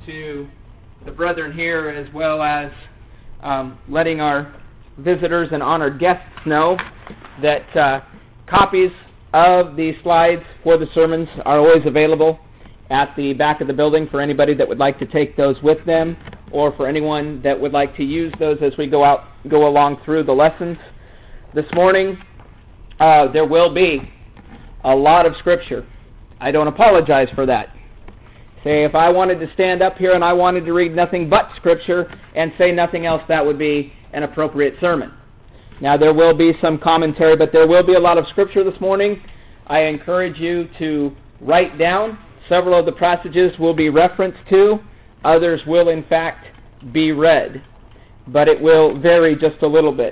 to the brethren here, as well as letting our visitors and honored guests know that copies of the slides for the sermons are always available at the back of the building for anybody that would like to take those with them, or for anyone that would like to use those as we go along through the lessons. This morning, there will be a lot of Scripture. I don't apologize for that. Say, if I wanted to stand up here and I wanted to read nothing but Scripture and say nothing else, that would be an appropriate sermon. Now, there will be some commentary, but there will be a lot of Scripture this morning. I encourage you to write down. Several of the passages will be referenced to. Others will, in fact, be read. But it will vary just a little bit.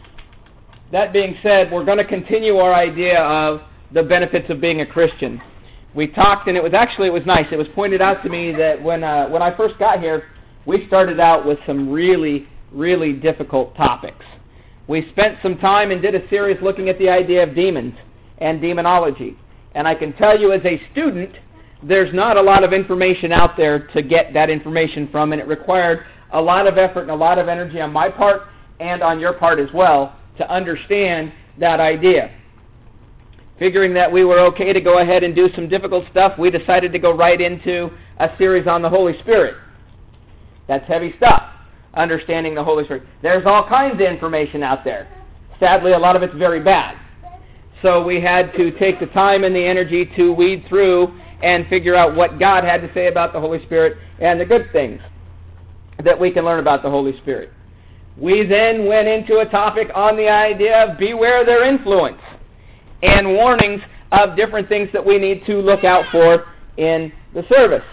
That being said, we're going to continue our idea of the benefits of being a Christian. We talked, and it was nice. It was pointed out to me that when I first got here, we started out with some really, really difficult topics. We spent some time and did a series looking at the idea of demons and demonology. And I can tell you as a student, there's not a lot of information out there to get that information from, and it required a lot of effort and a lot of energy on my part and on your part as well to understand that idea. Figuring that we were okay to go ahead and do some difficult stuff, we decided to go right into a series on the Holy Spirit. That's heavy stuff, understanding the Holy Spirit. There's all kinds of information out there. Sadly, a lot of it's very bad. So we had to take the time and the energy to weed through and figure out what God had to say about the Holy Spirit and the good things that we can learn about the Holy Spirit. We then went into a topic on the idea of beware their influence and warnings of different things that we need to look out for in the service.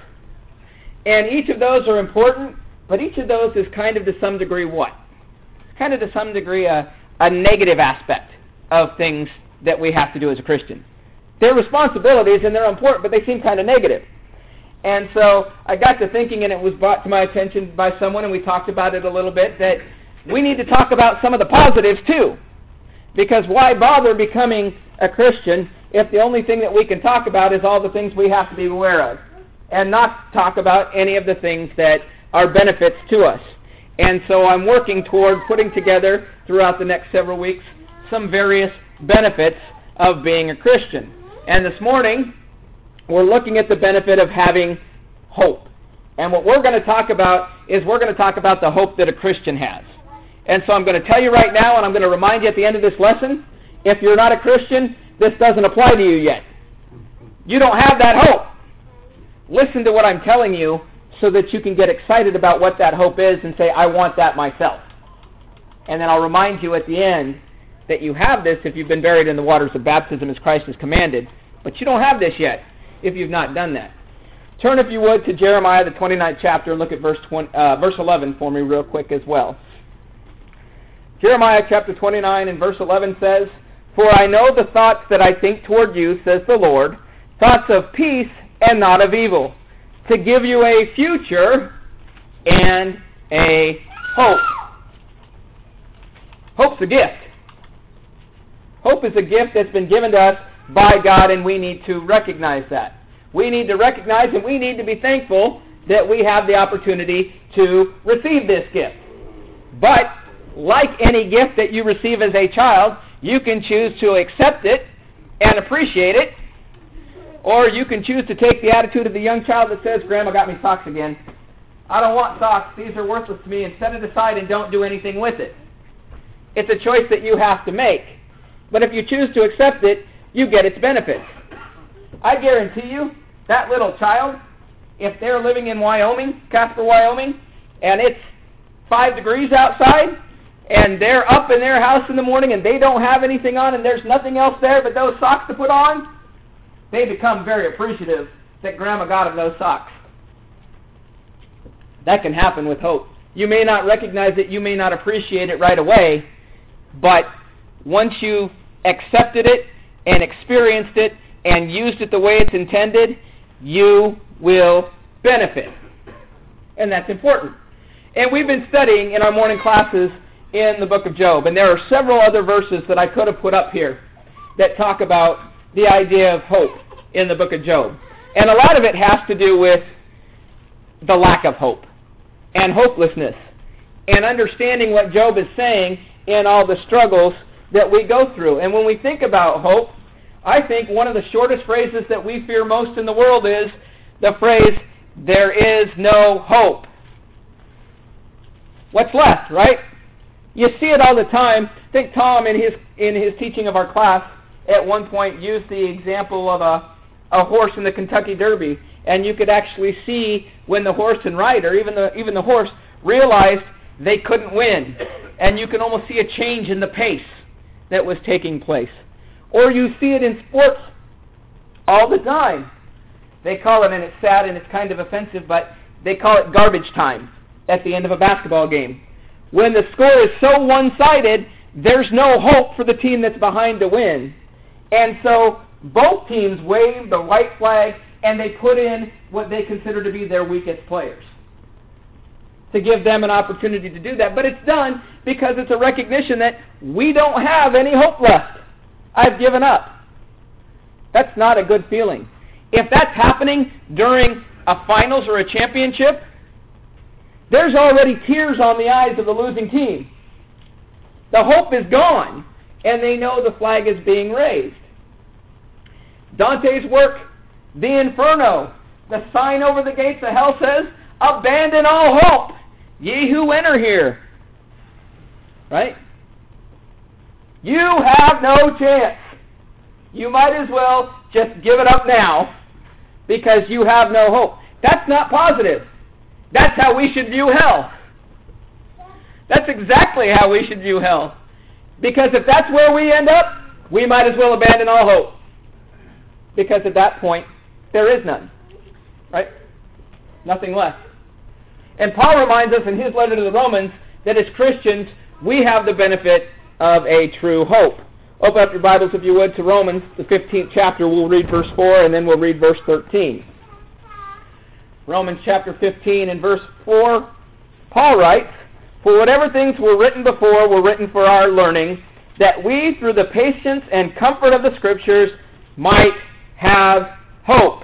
And each of those are important, but each of those is kind of to some degree what? Kind of to some degree a negative aspect of things that we have to do as a Christian. They're responsibilities and they're important, but they seem kind of negative. And so I got to thinking, and it was brought to my attention by someone, and we talked about it a little bit, that we need to talk about some of the positives too. Because why bother becoming a Christian if the only thing that we can talk about is all the things we have to be aware of, and not talk about any of the things that are benefits to us. And so I'm working toward putting together throughout the next several weeks some various benefits of being a Christian. And this morning, we're looking at the benefit of having hope. And what we're going to talk about is we're going to talk about the hope that a Christian has. And so I'm going to tell you right now, and I'm going to remind you at the end of this lesson, if you're not a Christian, this doesn't apply to you yet. You don't have that hope. Listen to what I'm telling you so that you can get excited about what that hope is and say, I want that myself. And then I'll remind you at the end that you have this if you've been buried in the waters of baptism as Christ has commanded. But you don't have this yet if you've not done that. Turn, if you would, to Jeremiah, the 29th chapter, and look at verse 11 for me real quick as well. Jeremiah chapter 29 and verse 11 says, For I know the thoughts that I think toward you, says the Lord, thoughts of peace and not of evil, to give you a future and a hope. Hope's a gift. Hope is a gift that's been given to us by God, and we need to recognize that. We need to recognize and we need to be thankful that we have the opportunity to receive this gift. But like any gift that you receive as a child, you can choose to accept it and appreciate it, or you can choose to take the attitude of the young child that says, Grandma got me socks again. I don't want socks. These are worthless to me, and set it aside and don't do anything with it. It's a choice that you have to make. But if you choose to accept it, you get its benefits. I guarantee you, that little child, if they're living in Wyoming, Casper, Wyoming, and it's 5 degrees outside, and they're up in their house in the morning and they don't have anything on and there's nothing else there but those socks to put on, they become very appreciative that Grandma got them those socks. That can happen with hope. You may not recognize it, you may not appreciate it right away, but once you accepted it and experienced it and used it the way it's intended, you will benefit. And that's important. And we've been studying in our morning classes in the book of Job, and there are several other verses that I could have put up here that talk about the idea of hope in the book of Job. And a lot of it has to do with the lack of hope and hopelessness, and understanding what Job is saying in all the struggles that we go through. And when we think about hope, I think one of the shortest phrases that we fear most in the world is the phrase, "there is no hope." What's left, right? You see it all the time. I think Tom, in his teaching of our class, at one point used the example of a horse in the Kentucky Derby, and you could actually see when the horse and rider, even the horse, realized they couldn't win, and you can almost see a change in the pace that was taking place. Or you see it in sports all the time. They call it, and it's sad and it's kind of offensive, but they call it garbage time at the end of a basketball game. When the score is so one-sided, there's no hope for the team that's behind to win. And so both teams wave the white flag, and they put in what they consider to be their weakest players to give them an opportunity to do that. But it's done because it's a recognition that we don't have any hope left. I've given up. That's not a good feeling. If that's happening during a finals or a championship, there's already tears on the eyes of the losing team. The hope is gone, and they know the flag is being raised. Dante's work, The Inferno, the sign over the gates of hell says, "Abandon all hope, ye who enter here." Right? You have no chance. You might as well just give it up now because you have no hope. That's not positive. That's how we should view hell. That's exactly how we should view hell. Because if that's where we end up, we might as well abandon all hope. Because at that point, there is none. Right? Nothing left. And Paul reminds us in his letter to the Romans that as Christians, we have the benefit of a true hope. Open up your Bibles, if you would, to Romans, the 15th chapter. We'll read verse 4, and then we'll read verse 13. Romans chapter 15 and verse 4, Paul writes, "For whatever things were written before were written for our learning, that we, through the patience and comfort of the Scriptures, might have hope."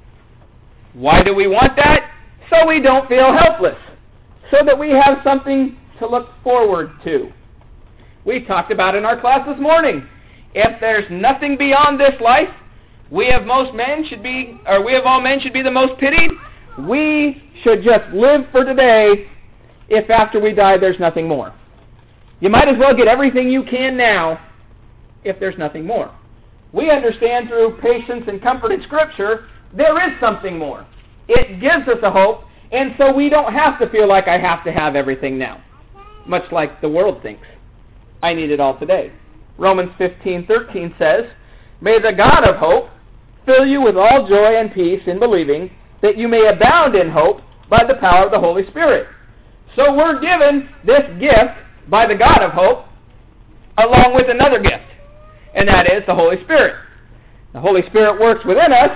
Why do we want that? So we don't feel helpless. So that we have something to look forward to. We talked about in our class this morning. If there's nothing beyond this life, we of all men should be the most pitied. We should just live for today if after we die there's nothing more. You might as well get everything you can now if there's nothing more. We understand through patience and comfort in Scripture there is something more. It gives us a hope, and so we don't have to feel like I have to have everything now, much like the world thinks. I need it all today. Romans 15:13 says, "May the God of hope fill you with all joy and peace in believing, that you may abound in hope by the power of the Holy Spirit." So we're given this gift by the God of hope along with another gift, and that is the Holy Spirit. The Holy Spirit works within us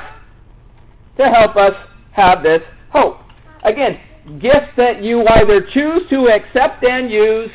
to help us have this hope. Again, gifts that you either choose to accept and use,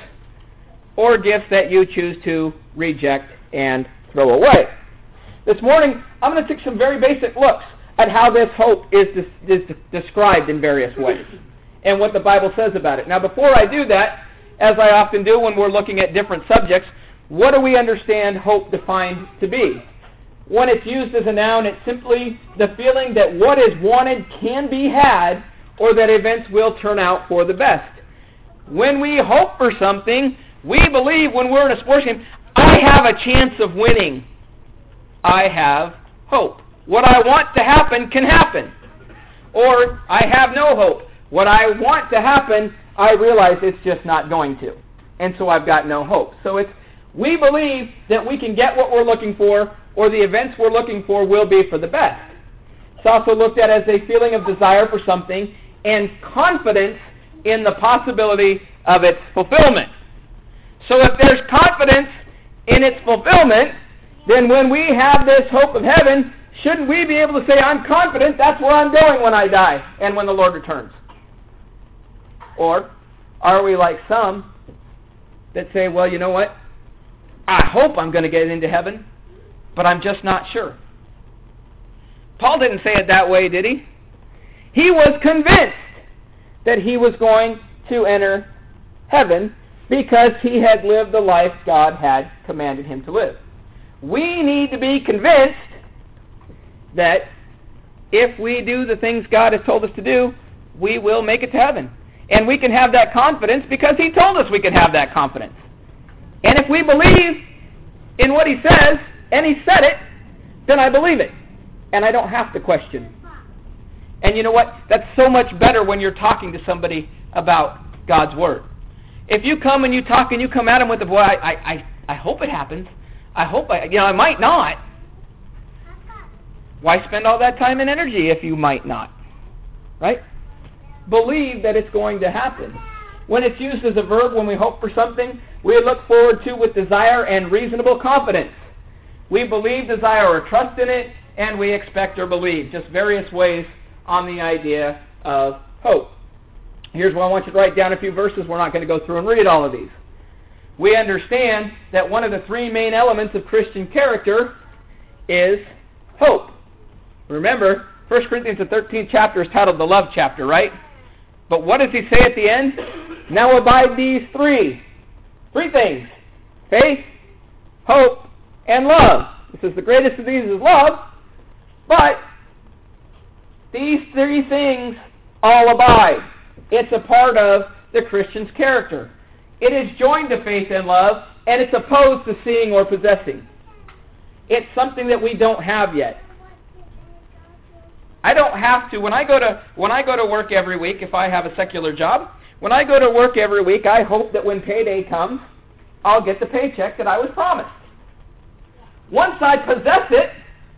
or gifts that you choose to reject and throw away. This morning, I'm going to take some very basic looks at how this hope is described in various ways and what the Bible says about it. Now, before I do that, as I often do when we're looking at different subjects, what do we understand hope defined to be? When it's used as a noun, it's simply the feeling that what is wanted can be had, or that events will turn out for the best. When we hope for something, we believe when we're in a sports game, I have a chance of winning. I have hope. What I want to happen can happen. Or I have no hope. What I want to happen, I realize it's just not going to. And so I've got no hope. So we believe that we can get what we're looking for, or the events we're looking for will be for the best. It's also looked at as a feeling of desire for something and confidence in the possibility of its fulfillment. So if there's confidence in its fulfillment, then when we have this hope of heaven, shouldn't we be able to say, I'm confident that's where I'm going when I die and when the Lord returns? Or are we like some that say, well, you know what? I hope I'm going to get into heaven, but I'm just not sure. Paul didn't say it that way, did he? He was convinced that he was going to enter heaven because he had lived the life God had commanded him to live. We need to be convinced that if we do the things God has told us to do, we will make it to heaven. And we can have that confidence because he told us we can have that confidence. And if we believe in what he says, and he said it, then I believe it. And I don't have to question. And you know what? That's so much better when you're talking to somebody about God's Word. If you come and you talk and you come at him with the, boy, I hope it happens. I might not. Why spend all that time and energy if you might not? Right? Believe that it's going to happen. When it's used as a verb, when we hope for something, we look forward to with desire and reasonable confidence. We believe, desire, or trust in it, and we expect or believe. Just various ways on the idea of hope. Here's where I want you to write down a few verses. We're not going to go through and read all of these. We understand that one of the three main elements of Christian character is hope. Remember, 1 Corinthians, the 13th chapter, is titled the love chapter, right? But what does he say at the end? Now abide these three things: faith, hope, and love. He says the greatest of these is love, but these three things all abide. It's a part of the Christian's character. It is joined to faith and love, and it's opposed to seeing or possessing. It's something that we don't have yet. I don't have to. When I go to work every week, if I have a secular job, when I go to work every week, I hope that when payday comes, I'll get the paycheck that I was promised. Once I possess it,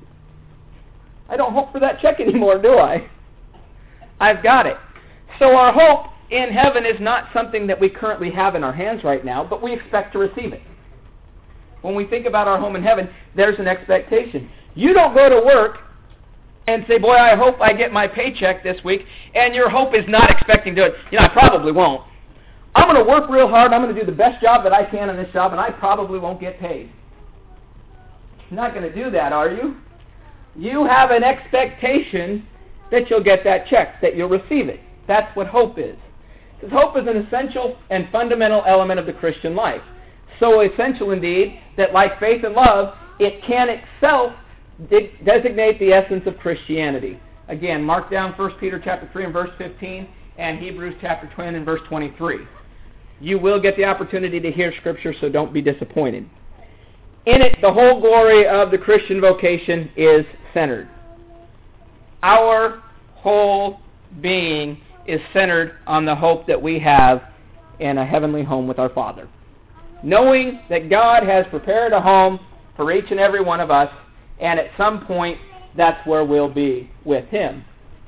I don't hope for that check anymore, do I? I've got it. So our hope in heaven is not something that we currently have in our hands right now, but we expect to receive it. When we think about our home in heaven, there's an expectation. You don't go to work and say, boy, I hope I get my paycheck this week, and your hope is not expecting to do it. I probably won't. I'm going to work real hard, I'm going to do the best job that I can in this job, and I probably won't get paid. You're not going to do that, are you? You have an expectation that you'll get that check, that you'll receive it. That's what hope is. Because hope is an essential and fundamental element of the Christian life. So essential indeed that like faith and love, it can itself designate the essence of Christianity. Again, mark down 1 Peter chapter 3 and verse 15 and Hebrews chapter 10 and verse 23. You will get the opportunity to hear Scripture, so don't be disappointed. In it, the whole glory of the Christian vocation is centered. Our whole being is centered on the hope that we have in a heavenly home with our Father. Knowing that God has prepared a home for each and every one of us, and at some point, that's where we'll be with Him.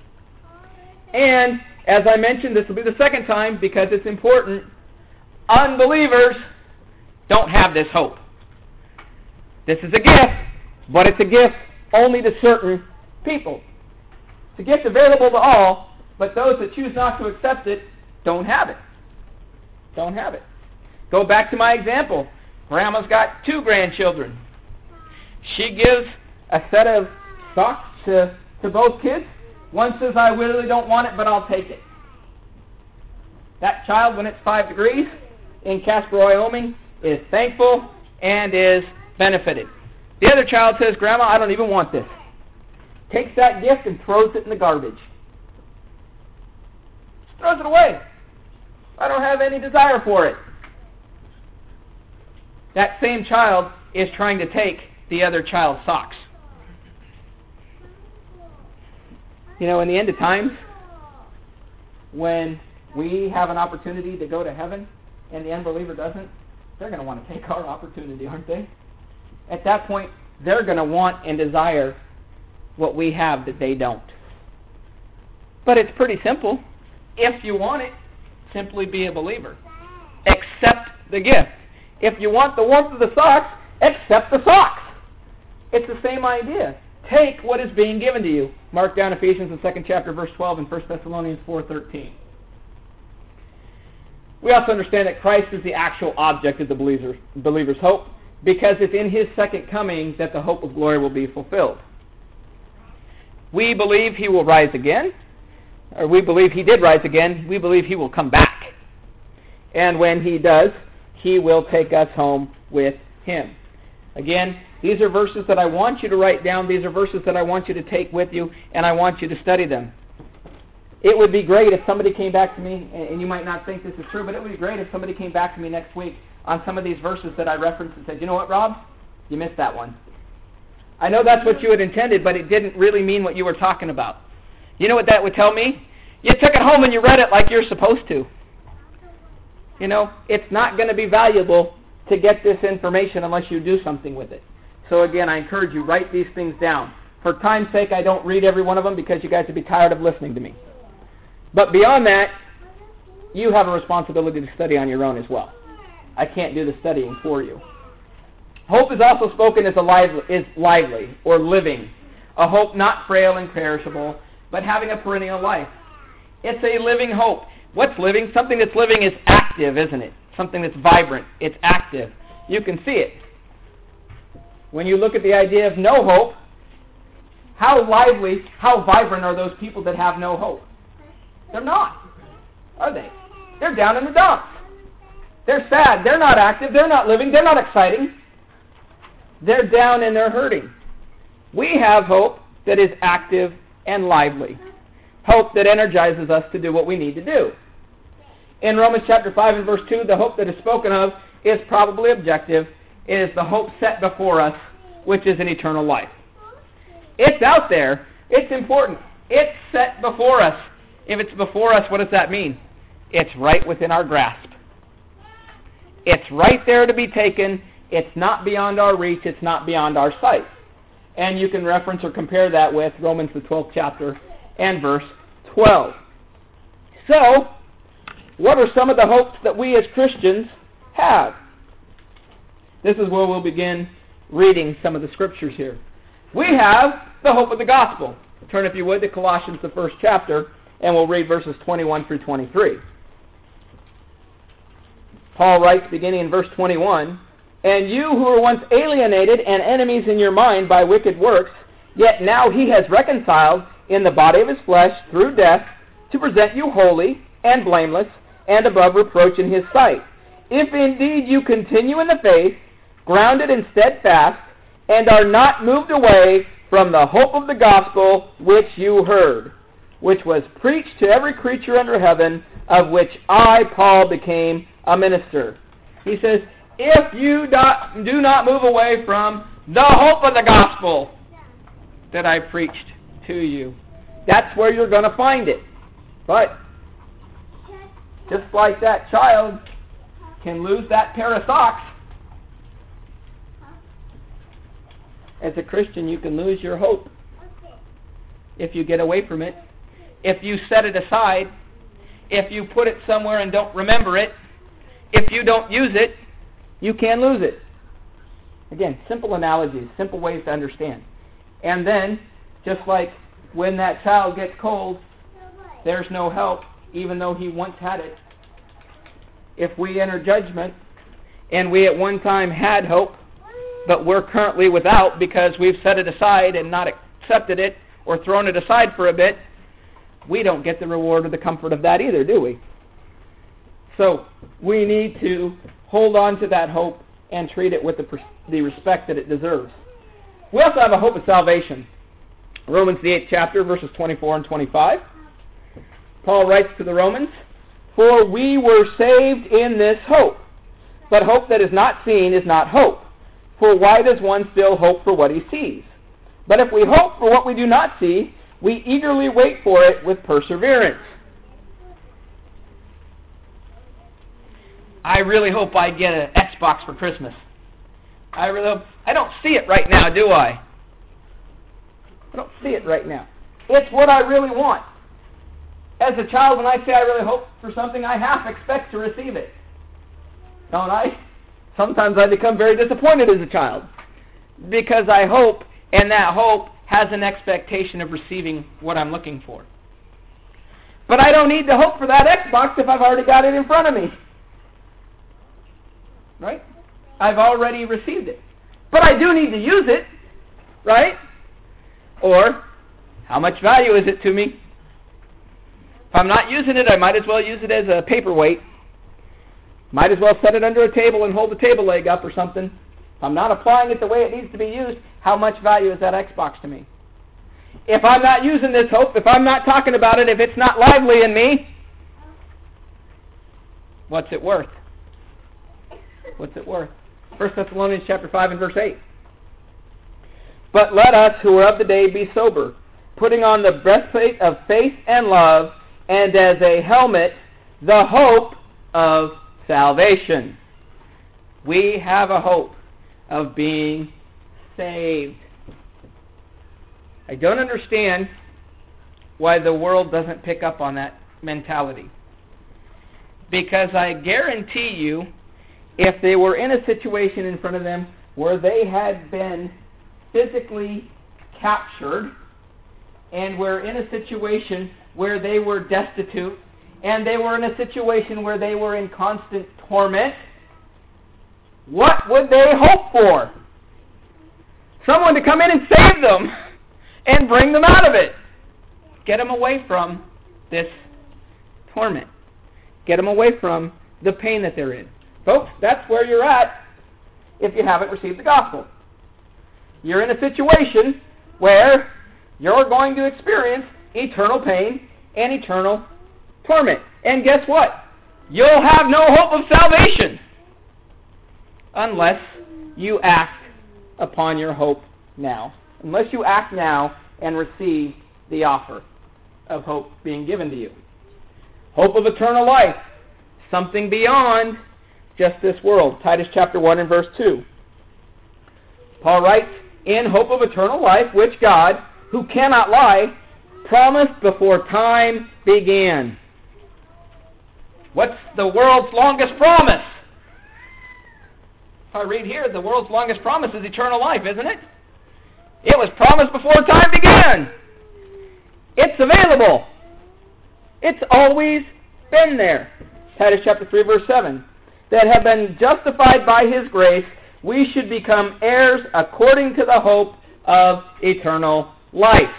And, as I mentioned, this will be the second time because it's important, unbelievers don't have this hope. This is a gift, but it's a gift only to certain people. It's a gift available to all, but those that choose not to accept it don't have it. Don't have it. Go back to my example. Grandma's got 2 grandchildren. She gives a set of socks to both kids. One says, I really don't want it, but I'll take it. That child, when it's 5 degrees in Casper, Wyoming, is thankful and is benefited. The other child says, Grandma, I don't even want this. Takes that gift and throws it in the garbage. Just throws it away. I don't have any desire for it. That same child is trying to take the other child's socks. In the end of times, when we have an opportunity to go to heaven and the unbeliever doesn't, they're going to want to take our opportunity, aren't they? At that point, they're going to want and desire what we have that they don't. But it's pretty simple. If you want it, simply be a believer. Accept the gift. If you want the warmth of the socks, accept the socks. It's the same idea. Take what is being given to you. Mark down Ephesians, the 2nd chapter, verse 12, and 1 Thessalonians 4:13. We also understand that Christ is the actual object of the believer's hope, because it's in His second coming that the hope of glory will be fulfilled. We believe He will rise again. or we believe he did rise again. We believe he will come back. And when he does, he will take us home with him. Again, these are verses that I want you to write down. These are verses that I want you to take with you, and I want you to study them. It would be great if somebody came back to me, and you might not think this is true, but it would be great if somebody came back to me next week on some of these verses that I referenced and said, you know what, Rob? You missed that one. I know that's what you had intended, but it didn't really mean what you were talking about. You know what that would tell me? You took it home and you read it like you're supposed to. You know, it's not going to be valuable to get this information unless you do something with it. So again, I encourage you, write these things down. For time's sake, I don't read every one of them because you guys would be tired of listening to me. But beyond that, you have a responsibility to study on your own as well. I can't do the studying for you. Hope is also spoken as lively or living. A hope not frail and perishable, but having a perennial life. It's a living hope. What's living? Something that's living is active, isn't it? Something that's vibrant. It's active. You can see it. When you look at the idea of no hope, how lively, how vibrant are those people that have no hope? They're not, are they? They're down in the dumps. They're sad. They're not active. They're not living. They're not exciting. They're down and they're hurting. We have hope that is active and lively. Hope that energizes us to do what we need to do. In Romans chapter 5 and verse 2, the hope that is spoken of is probably objective. It is the hope set before us, which is an eternal life. It's out there. It's important. It's set before us. If it's before us, what does that mean? It's right within our grasp. It's right there to be taken. It's not beyond our reach. It's not beyond our sight. And you can reference or compare that with Romans the 12th chapter and verse 12. So, what are some of the hopes that we as Christians have? This is where we'll begin reading some of the scriptures here. We have the hope of the gospel. Turn, if you would, to Colossians the 1st chapter, and we'll read verses 21 through 23. Paul writes, beginning in verse 21, "And you who were once alienated and enemies in your mind by wicked works, yet now he has reconciled in the body of his flesh through death to present you holy and blameless and above reproach in his sight. If indeed you continue in the faith, grounded and steadfast, and are not moved away from the hope of the gospel which you heard, which was preached to every creature under heaven, of which I, Paul, became a minister." He says, if you do not move away from the hope of the gospel that I preached to you, that's where you're going to find it. But just like that child can lose that pair of socks, as a Christian you can lose your hope if you get away from it, if you set it aside, if you put it somewhere and don't remember it, if you don't use it, you can lose it. Again, simple analogies, simple ways to understand. And then, just like when that child gets cold, there's no help, even though he once had it. If we enter judgment, and we at one time had hope, but we're currently without because we've set it aside and not accepted it or thrown it aside for a bit, we don't get the reward or the comfort of that either, do we? So we need to hold on to that hope and treat it with the respect that it deserves. We also have a hope of salvation. Romans the 8th chapter, verses 24 and 25. Paul writes to the Romans, "For we were saved in this hope. But hope that is not seen is not hope. For why does one still hope for what he sees? But if we hope for what we do not see, we eagerly wait for it with perseverance." I really hope I get an Xbox for Christmas. I really hope. I don't see it right now, do I? I don't see it right now. It's what I really want. As a child, when I say I really hope for something, I half expect to receive it. Don't I? Sometimes I become very disappointed as a child because I hope, and that hope has an expectation of receiving what I'm looking for. But I don't need to hope for that Xbox if I've already got it in front of me. Right? I've already received it. But I do need to use it. Right? Or, how much value is it to me? If I'm not using it, I might as well use it as a paperweight. Might as well set it under a table and hold the table leg up or something. If I'm not applying it the way it needs to be used, how much value is that Xbox to me? If I'm not using this hope, if I'm not talking about it, if it's not lively in me, what's it worth? What's it worth? 1 Thessalonians chapter 5 and verse 8. But let us who are of the day be sober, putting on the breastplate of faith and love, and as a helmet, the hope of salvation. We have a hope of being saved. I don't understand why the world doesn't pick up on that mentality. Because I guarantee you, if they were in a situation in front of them where they had been physically captured, and were in a situation where they were destitute, and they were in a situation where they were in constant torment, what would they hope for? Someone to come in and save them and bring them out of it. Get them away from this torment. Get them away from the pain that they're in. Folks, that's where you're at if you haven't received the gospel. You're in a situation where you're going to experience eternal pain and eternal torment. And guess what? You'll have no hope of salvation unless you act upon your hope now. Unless you act now and receive the offer of hope being given to you. Hope of eternal life. Something beyond just this world. Titus chapter 1 and verse 2. Paul writes, in hope of eternal life, which God, who cannot lie, promised before time began. What's the world's longest promise? If I read here, the world's longest promise is eternal life, isn't it? It was promised before time began. It's available. It's always been there. Titus chapter 3, verse 7. That have been justified by His grace, we should become heirs according to the hope of eternal life.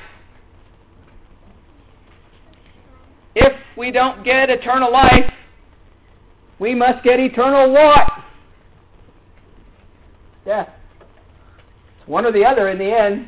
If we don't get eternal life, we must get eternal what? Death. It's one or the other in the end.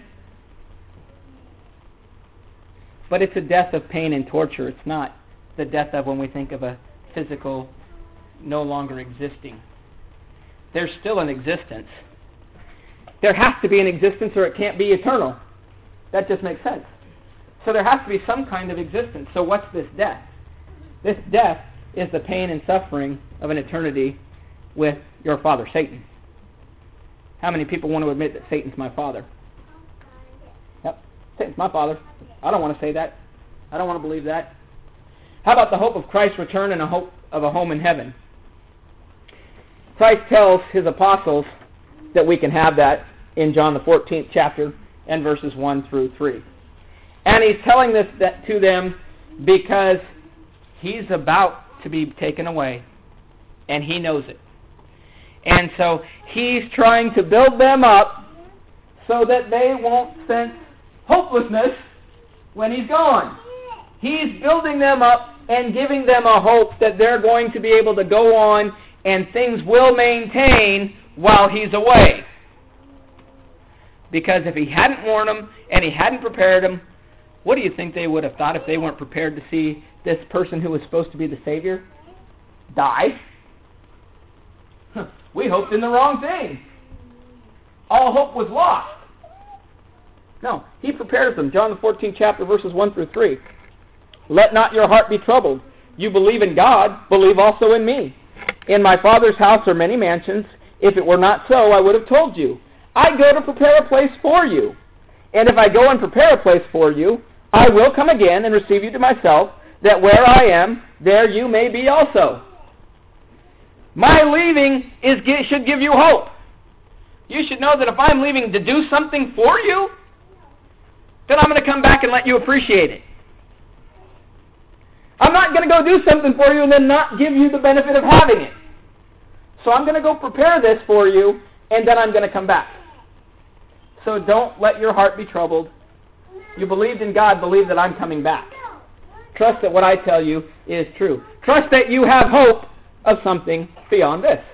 But it's a death of pain and torture. It's not the death of when we think of a physical no longer existing. There's still an existence. There has to be an existence or it can't be eternal. That just makes sense. So there has to be some kind of existence. So what's this death? This death is the pain and suffering of an eternity with your father, Satan. How many people want to admit that Satan's my father? Yep, Satan's my father. I don't want to say that. I don't want to believe that. How about the hope of Christ's return and a hope of a home in heaven? Christ tells His apostles that we can have that in John the 14th chapter and verses 1 through 3. And He's telling this to them because He's about to be taken away, and He knows it. And so He's trying to build them up so that they won't sense hopelessness when He's gone. He's building them up and giving them a hope that they're going to be able to go on and things will maintain while He's away. Because if He hadn't warned them and He hadn't prepared them, what do you think they would have thought if they weren't prepared to see this person who was supposed to be the Savior die? We hoped in the wrong thing. All hope was lost. No, He prepares them. John the 14th chapter, verses 1 through 3. Let not your heart be troubled. You believe in God, believe also in me. In my Father's house are many mansions. If it were not so, I would have told you. I go to prepare a place for you. And if I go and prepare a place for you, I will come again and receive you to myself, that where I am, there you may be also. My leaving should give you hope. You should know that if I'm leaving to do something for you, then I'm going to come back and let you appreciate it. I'm not going to go do something for you and then not give you the benefit of having it. So I'm going to go prepare this for you, and then I'm going to come back. So don't let your heart be troubled. You believed in God, believe that I'm coming back. Trust that what I tell you is true. Trust that you have hope of something beyond this.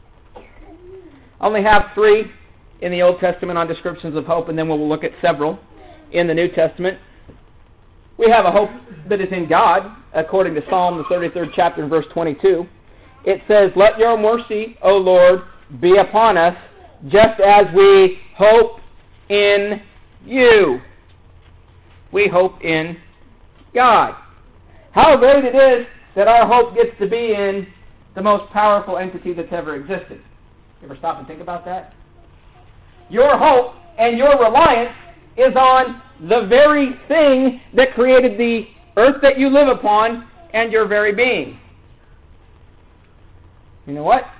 I only have 3 in the Old Testament on descriptions of hope, and then we'll look at several in the New Testament. We have a hope that is in God, according to Psalm, the 33rd chapter, verse 22. It says, "Let your mercy, O Lord, be upon us, just as we hope in you." We hope in God. How great it is that our hope gets to be in the most powerful entity that's ever existed. You ever stop and think about that? Your hope and your reliance is on the very thing that created the earth that you live upon and your very being. You know what?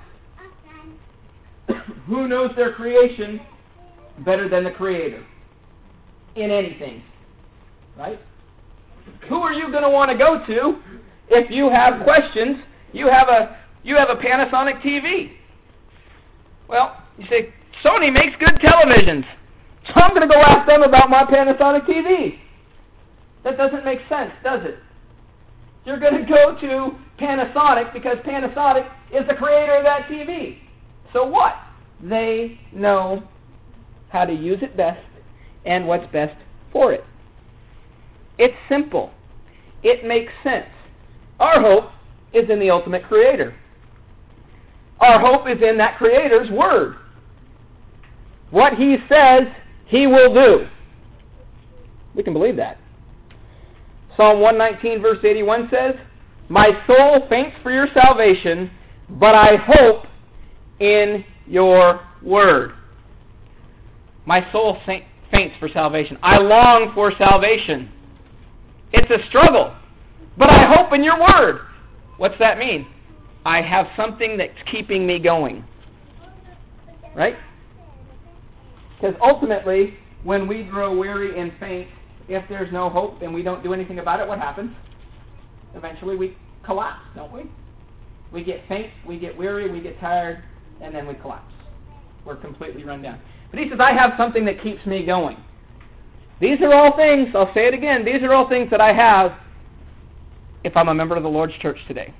Who knows their creation better than the Creator in anything? Right? Who are you going to want to go to if you have questions? You have a Panasonic TV. Well, you say, Sony makes good televisions, so I'm going to go ask them about my Panasonic TV. That doesn't make sense, does it? You're going to go to Panasonic because Panasonic is the creator of that TV. So what? They know how to use it best and what's best for it. It's simple. It makes sense. Our hope is in the ultimate creator. Our hope is in that creator's word. What he says, he will do. We can believe that. Psalm 119, verse 81 says, "My soul faints for your salvation, but I hope in your word." My soul faints for salvation. I long for salvation. It's a struggle, but I hope in your word. What's that mean? I have something that's keeping me going. Right? Because ultimately, when we grow weary and faint, if there's no hope and we don't do anything about it, what happens? Eventually we collapse, don't we? We get faint, we get weary, we get tired, and then we collapse. We're completely run down. But he says, I have something that keeps me going. These are all things, I'll say it again, these are all things that I have if I'm a member of the Lord's church today.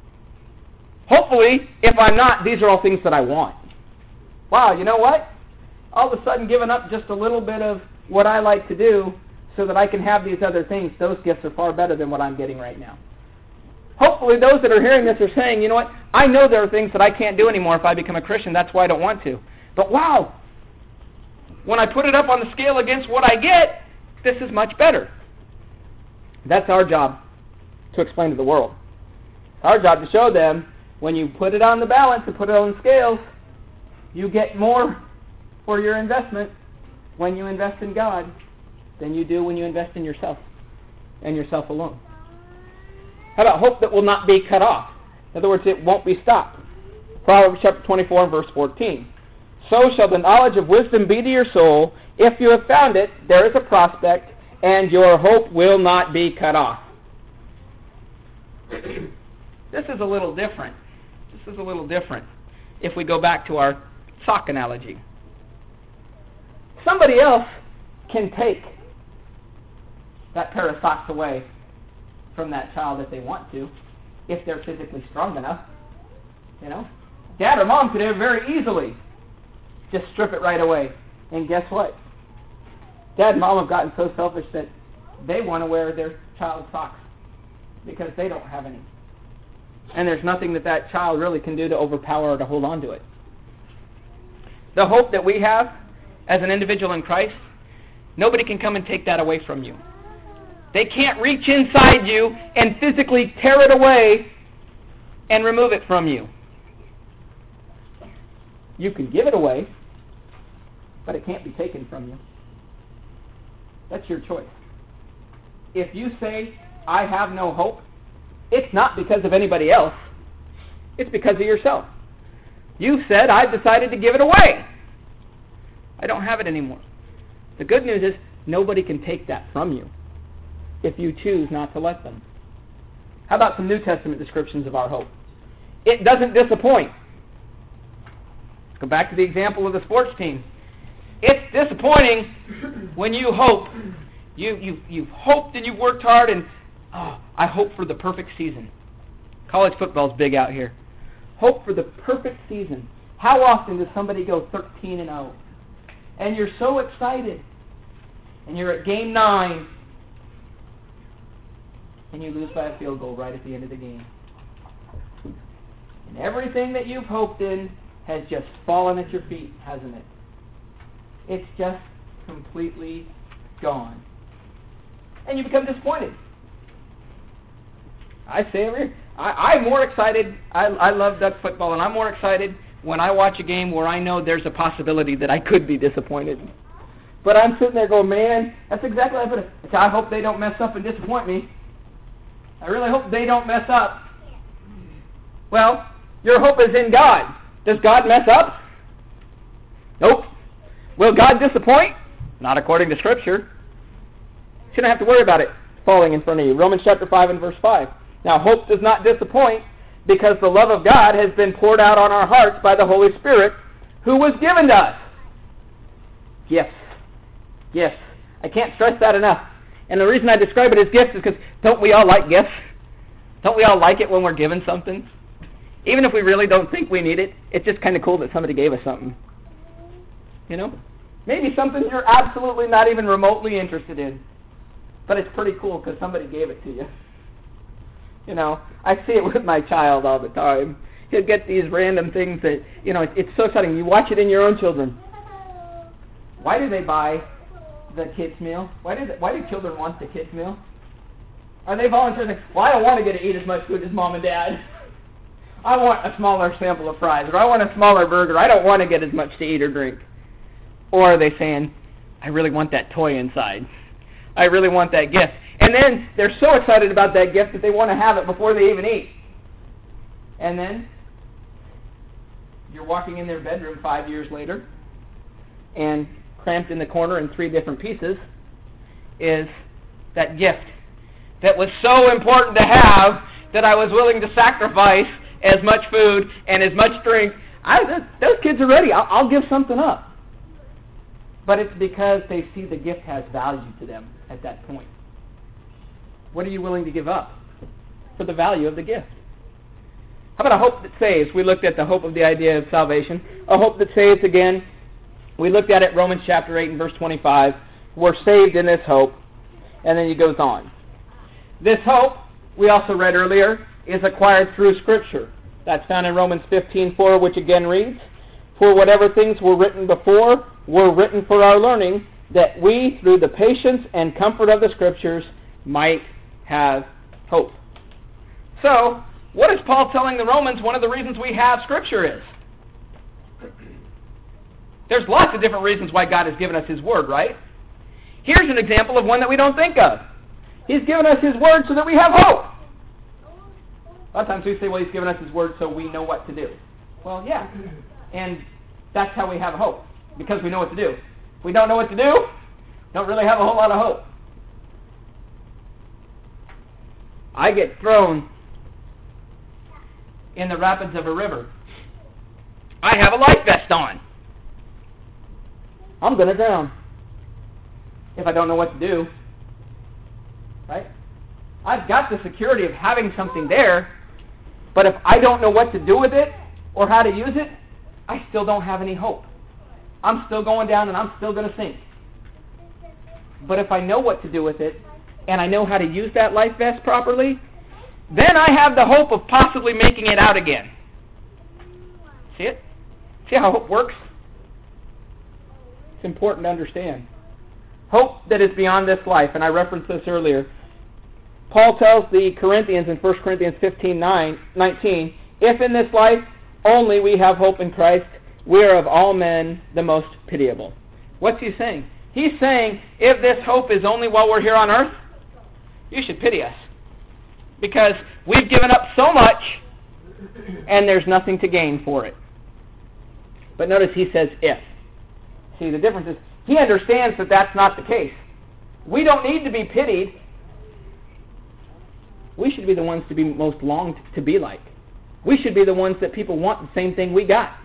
Hopefully, if I'm not, these are all things that I want. Wow, you know what? All of a sudden giving up just a little bit of what I like to do so that I can have these other things, those gifts are far better than what I'm getting right now. Hopefully those that are hearing this are saying, you know what, I know there are things that I can't do anymore if I become a Christian, that's why I don't want to. But wow, when I put it up on the scale against what I get, this is much better. That's our job to explain to the world. It's our job to show them when you put it on the balance and put it on the scales, you get more for your investment when you invest in God than you do when you invest in yourself and yourself alone. How about hope that will not be cut off? In other words, it won't be stopped. Proverbs chapter 24 and verse 14. So shall the knowledge of wisdom be to your soul. If you have found it, there is a prospect, and your hope will not be cut off. This is a little different. This is a little different if we go back to our sock analogy. Somebody else can take that pair of socks away from that child if they want to, if they're physically strong enough. You know, Dad or Mom could have very easily just strip it right away. And guess what? Dad and Mom have gotten so selfish that they want to wear their child's socks because they don't have any. And there's nothing that that child really can do to overpower or to hold on to it. The hope that we have as an individual in Christ, nobody can come and take that away from you. They can't reach inside you and physically tear it away and remove it from you. You can give it away, but it can't be taken from you. That's your choice. If you say, I have no hope, it's not because of anybody else. It's because of yourself. You said, I've decided to give it away. I don't have it anymore. The good news is nobody can take that from you if you choose not to let them. How about some New Testament descriptions of our hope? It doesn't disappoint. Let's go back to the example of the sports team. It's disappointing when you hope. You've hoped and you've worked hard and I hope for the perfect season. College football's big out here. Hope for the perfect season. How often does somebody go 13-0? And you're so excited. And you're at game 9. And you lose by a field goal right at the end of the game. And everything that you've hoped in has just fallen at your feet, hasn't it? It's just completely gone. And you become disappointed. I say every year, I'm more excited. I love Duck football, and I'm more excited when I watch a game where I know there's a possibility that I could be disappointed. But I'm sitting there going, man, that's exactly what I put it. I hope they don't mess up and disappoint me. I really hope they don't mess up. Well, your hope is in God. Does God mess up? Nope. Will God disappoint? Not according to Scripture. You shouldn't have to worry about it falling in front of you. Romans chapter 5 and verse 5. Now, hope does not disappoint because the love of God has been poured out on our hearts by the Holy Spirit who was given to us. Gifts. Gifts. I can't stress that enough. And the reason I describe it as gifts is because don't we all like gifts? Don't we all like it when we're given something? Even if we really don't think we need it, it's just kind of cool that somebody gave us something. You know? Maybe something you're absolutely not even remotely interested in. But it's pretty cool because somebody gave it to you. You know, I see it with my child all the time. He'll get these random things that, you know, it's so exciting. You watch it in your own children. Why do they buy the kids' meal? Why do children want the kids' meal? Are they volunteering? Well, I don't want to get to eat as much food as mom and dad. I want a smaller sample of fries, or I want a smaller burger. I don't want to get as much to eat or drink. Or are they saying, I really want that toy inside. I really want that gift. And then they're so excited about that gift that they want to have it before they even eat. And then you're walking in their bedroom 5 years later, and cramped in the corner in 3 different pieces is that gift that was so important to have that I was willing to sacrifice as much food and as much drink. Those kids are ready. I'll give something up. But it's because they see the gift has value to them at that point. What are you willing to give up for the value of the gift? How about a hope that saves? We looked at the hope of the idea of salvation. A hope that saves, again, we looked at it Romans chapter 8 and verse 25. We're saved in this hope. And then he goes on. This hope, we also read earlier, is acquired through Scripture. That's found in Romans 15:4, which again reads, For whatever things were written before were written for our learning, that we, through the patience and comfort of the Scriptures, might have hope. So, what is Paul telling the Romans one of the reasons we have Scripture is? There's lots of different reasons why God has given us His Word, right? Here's an example of one that we don't think of. He's given us His Word so that we have hope. A lot of times we say, well, He's given us His Word so we know what to do. Well, yeah. And that's how we have hope, because we know what to do. If we don't know what to do, don't really have a whole lot of hope. I get thrown in the rapids of a river. I have a life vest on. I'm going to drown if I don't know what to do. Right? I've got the security of having something there, but if I don't know what to do with it or how to use it, I still don't have any hope. I'm still going down and I'm still going to sink. But if I know what to do with it and I know how to use that life vest properly, then I have the hope of possibly making it out again. See it? See how hope works? It's important to understand. Hope that is beyond this life, and I referenced this earlier. Paul tells the Corinthians in 1 Corinthians 15:19, if in this life only we have hope in Christ, we are of all men the most pitiable. What's he saying? He's saying, if this hope is only while we're here on earth, you should pity us. Because we've given up so much, and there's nothing to gain for it. But notice he says if. See, the difference is, he understands that that's not the case. We don't need to be pitied. We should be the ones to be most longed to be like. We should be the ones that people want the same thing we got.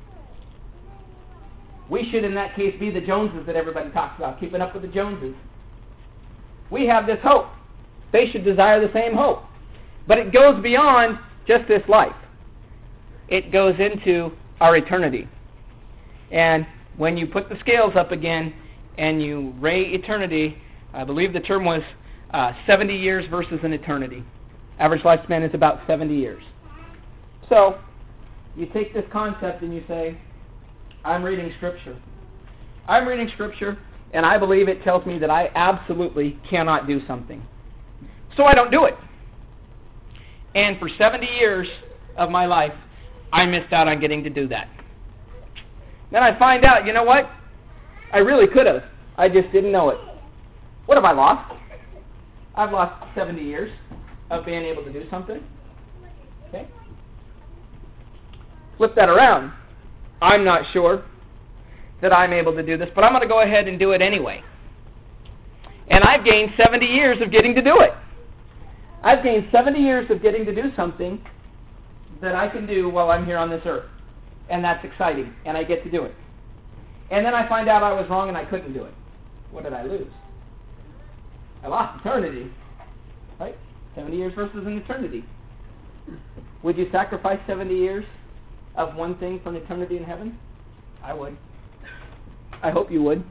We should, in that case, be the Joneses that everybody talks about, keeping up with the Joneses. We have this hope. they should desire the same hope. But it goes beyond just this life. It goes into our eternity. And when you put the scales up again and you weigh eternity, I believe the term was 70 years versus an eternity. Average lifespan is about 70 years. So, you take this concept and you say, I'm reading Scripture. I'm reading Scripture, and I believe it tells me that I absolutely cannot do something. So I don't do it. And for 70 years of my life, I missed out on getting to do that. Then I find out, you know what? I really could have. I just didn't know it. What have I lost? I've lost 70 years of being able to do something. Okay? Flip that around. I'm not sure that I'm able to do this, but I'm going to go ahead and do it anyway. And I've gained 70 years of getting to do it. I've gained 70 years of getting to do something that I can do while I'm here on this earth. And that's exciting, and I get to do it. And then I find out I was wrong and I couldn't do it. What did I lose? I lost eternity. Right? 70 years versus an eternity. Would you sacrifice 70 years of one thing for an eternity in heaven? I would. I hope you would.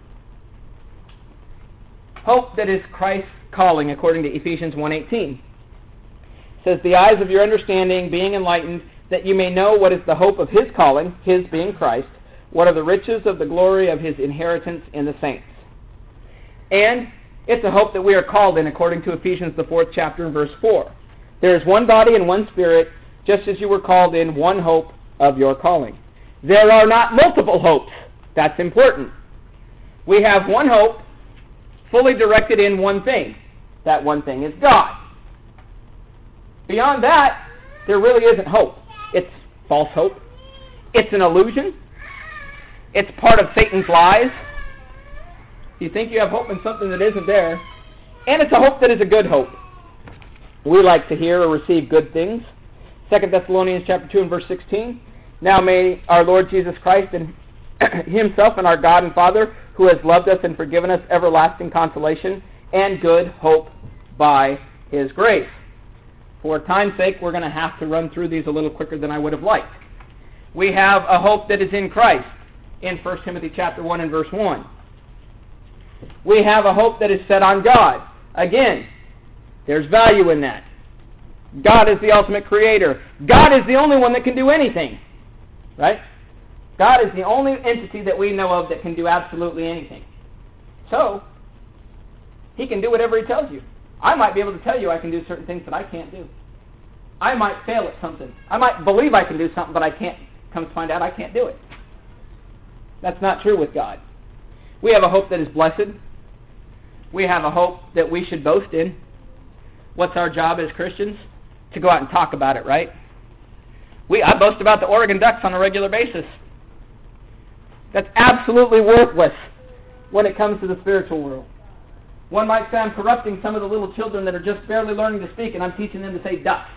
Hope that is Christ's calling, according to Ephesians 1:18. It says, the eyes of your understanding being enlightened, that you may know what is the hope of his calling, his being Christ, what are the riches of the glory of his inheritance in the saints. And it's a hope that we are called in, according to Ephesians, the 4th chapter, and verse 4. There is one body and one spirit, just as you were called in one hope of your calling. There are not multiple hopes. That's important. We have one hope, fully directed in one thing. That one thing is God. Beyond that, there really isn't hope. It's false hope. It's an illusion. It's part of Satan's lies. You think you have hope in something that isn't there. And it's a hope that is a good hope. We like to hear or receive good things. 2 Thessalonians chapter 2 and verse 16. Now may our Lord Jesus Christ and himself and our God and Father, who has loved us and forgiven us everlasting consolation and good hope by his grace. For time's sake, we're going to have to run through these a little quicker than I would have liked. We have a hope that is in Christ in 1 Timothy chapter 1 and verse 1. We have a hope that is set on God. Again, there's value in that. God is the ultimate creator. God is the only one that can do anything. Right? God is the only entity that we know of that can do absolutely anything. So, he can do whatever he tells you. I might be able to tell you I can do certain things that I can't do. I might fail at something. I might believe I can do something, but I can't. Come to find out I can't do it. That's not true with God. We have a hope that is blessed. We have a hope that we should boast in. What's our job as Christians? To go out and talk about it, right? I boast about the Oregon Ducks on a regular basis. That's absolutely worthless when it comes to the spiritual world. One might say I'm corrupting some of the little children that are just barely learning to speak, and I'm teaching them to say ducks.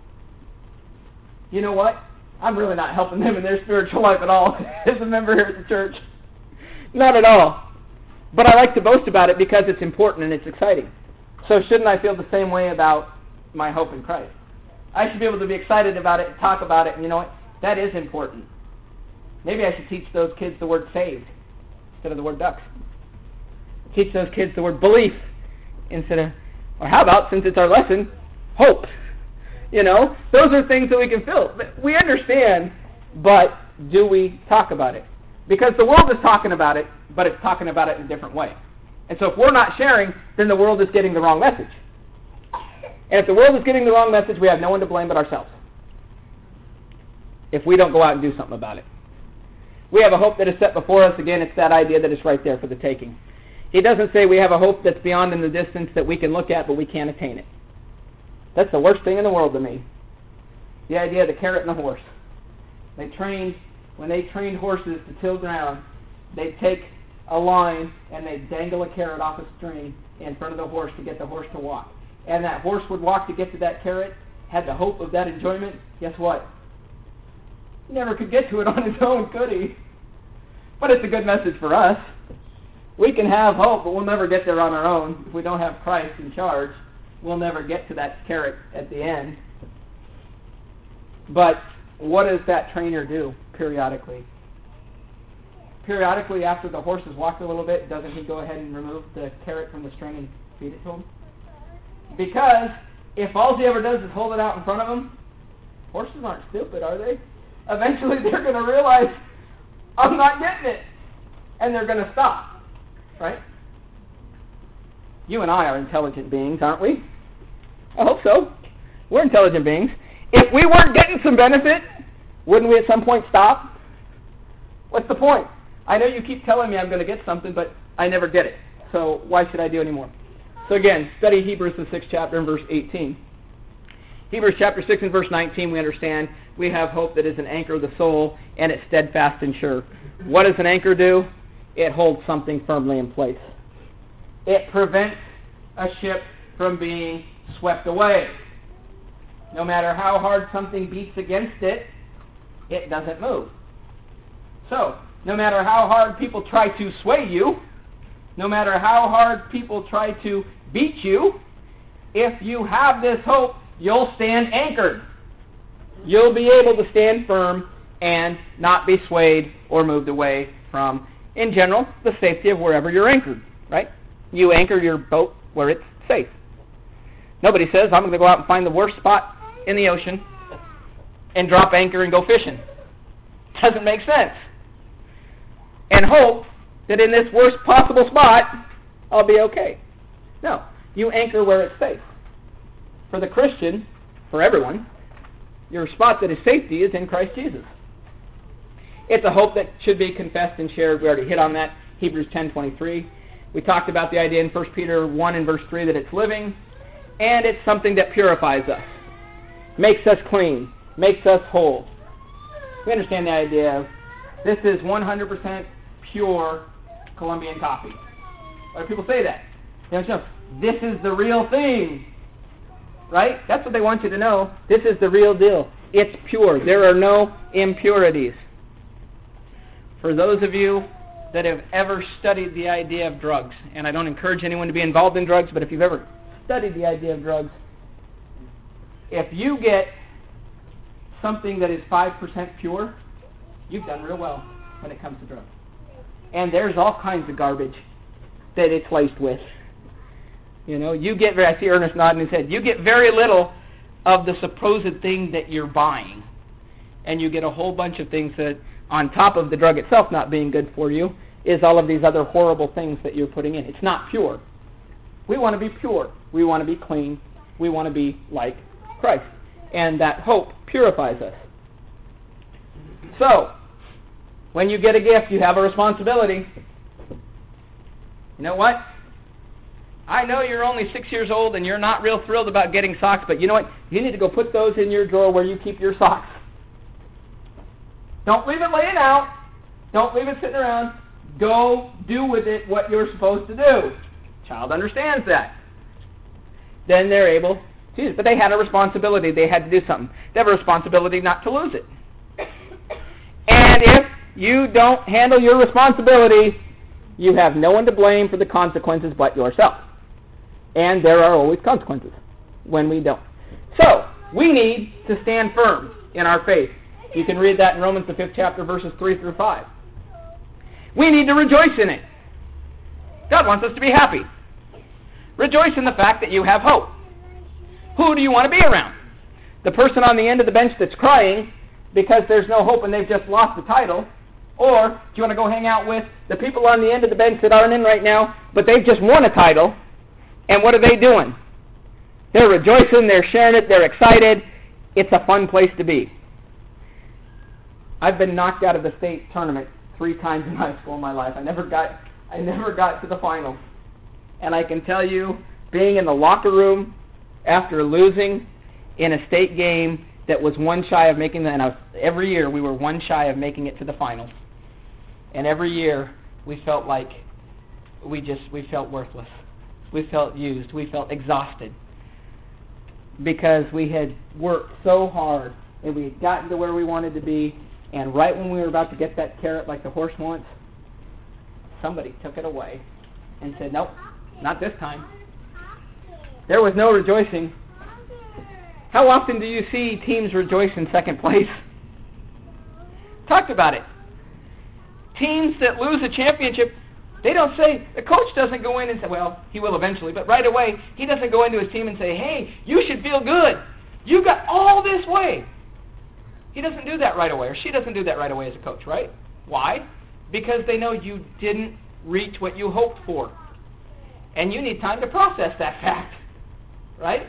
You know what? I'm really not helping them in their spiritual life at all as a member here at the church. Not at all. But I like to boast about it because it's important and it's exciting. So shouldn't I feel the same way about my hope in Christ? I should be able to be excited about it and talk about it, and you know what? That is important. Maybe I should teach those kids the word saved instead of the word ducks. Teach those kids the word belief instead of, or how about, since it's our lesson, hope. You know, those are things that we can feel. We understand, but do we talk about it? Because the world is talking about it, but it's talking about it in a different way. And so if we're not sharing, then the world is getting the wrong message. And if the world is getting the wrong message, we have no one to blame but ourselves. If we don't go out and do something about it. We have a hope that is set before us. Again, it's that idea that it's right there for the taking. He doesn't say we have a hope that's beyond in the distance that we can look at, but we can't attain it. That's the worst thing in the world to me. The idea of the carrot and the horse. When they trained horses to till ground, they'd take a line and they'd dangle a carrot off a string in front of the horse to get the horse to walk. And that horse would walk to get to that carrot, had the hope of that enjoyment. Guess what? He never could get to it on his own, could he? But it's a good message for us. We can have hope, but we'll never get there on our own if we don't have Christ in charge. we'll never get to that carrot at the end. But what does that trainer do periodically? Periodically, after the horse has walked a little bit, doesn't he go ahead and remove the carrot from the string and feed it to him? Because if all he ever does is hold it out in front of him, horses aren't stupid, are they? Eventually they're going to realize, I'm not getting it. And they're going to stop. Right? You and I are intelligent beings, aren't we? I hope so. We're intelligent beings. If we weren't getting some benefit, wouldn't we at some point stop? What's the point? I know you keep telling me I'm going to get something, but I never get it. So why should I do any more? So again, study Hebrews, the 6th chapter, and verse 18. Hebrews chapter 6 and verse 19, we understand we have hope that is an anchor of the soul, and it's steadfast and sure. What does an anchor do? It holds something firmly in place. It prevents a ship from being swept away. No matter how hard something beats against it, it doesn't move. So, no matter how hard people try to sway you, no matter how hard people try to beat you, if you have this hope, you'll stand anchored. You'll be able to stand firm and not be swayed or moved away from, in general, the safety of wherever you're anchored, right? You anchor your boat where it's safe. Nobody says, I'm going to go out and find the worst spot in the ocean and drop anchor and go fishing. Doesn't make sense. And hope that in this worst possible spot, I'll be okay. No, you anchor where it's safe. For the Christian, for everyone, your spot that is safety is in Christ Jesus. It's a hope that should be confessed and shared. We already hit on that, Hebrews 10:23. We talked about the idea in 1 Peter 1 and verse 3 that it's living, and it's something that purifies us, makes us clean, makes us whole. We understand the idea of this is 100% pure Colombian coffee. Why do people say that? They don't know. This is the real thing. Right? That's what they want you to know. This is the real deal. It's pure. There are no impurities. For those of you that have ever studied the idea of drugs, and I don't encourage anyone to be involved in drugs, but if you've ever studied the idea of drugs, if you get something that is 5% pure, you've done real well when it comes to drugs. And there's all kinds of garbage that it's laced with. You know, you get, I see Ernest nodding his head, you get very little of the supposed thing that you're buying. And you get a whole bunch of things that, on top of the drug itself not being good for you, is all of these other horrible things that you're putting in. It's not pure. We want to be pure. We want to be clean. We want to be like Christ. And that hope purifies us. So, when you get a gift, you have a responsibility. You know what? I know you're only 6 years old and you're not real thrilled about getting socks, but you know what? You need to go put those in your drawer where you keep your socks. Don't leave it laying out. Don't leave it sitting around. Go do with it what you're supposed to do. Child understands that. Then they're able to use it. But they had a responsibility. They had to do something. They have a responsibility not to lose it. And if you don't handle your responsibility, you have no one to blame for the consequences but yourself. And there are always consequences when we don't. So, we need to stand firm in our faith. You can read that in Romans, the 5th chapter, verses 3 through 5. We need to rejoice in it. God wants us to be happy. Rejoice in the fact that you have hope. Who do you want to be around? The person on the end of the bench that's crying because there's no hope and they've just lost the title? Or do you want to go hang out with the people on the end of the bench that aren't in right now, but they've just won a title, and what are they doing? They're rejoicing, they're sharing it, they're excited. It's a fun place to be. I've been knocked out of the state tournament 3 times in high school in my life. I never got to the finals. And I can tell you, being in the locker room after losing in a state game that was one shy of making the, and every year we were one shy of making it to the finals. And every year we felt like we felt worthless. We felt used. We felt exhausted. Because we had worked so hard and we had gotten to where we wanted to be, and right when we were about to get that carrot like the horse wants, somebody took it away and said, nope, not this time. There was no rejoicing. How often do you see teams rejoice in second place? Talked about it. Teams that lose a championship, they don't say, the coach doesn't go in and say, well, he will eventually, but right away, he doesn't go into his team and say, hey, you should feel good. You got all this way. He doesn't do that right away, or she doesn't do that right away as a coach, right? Why? Because they know you didn't reach what you hoped for. And you need time to process that fact, right?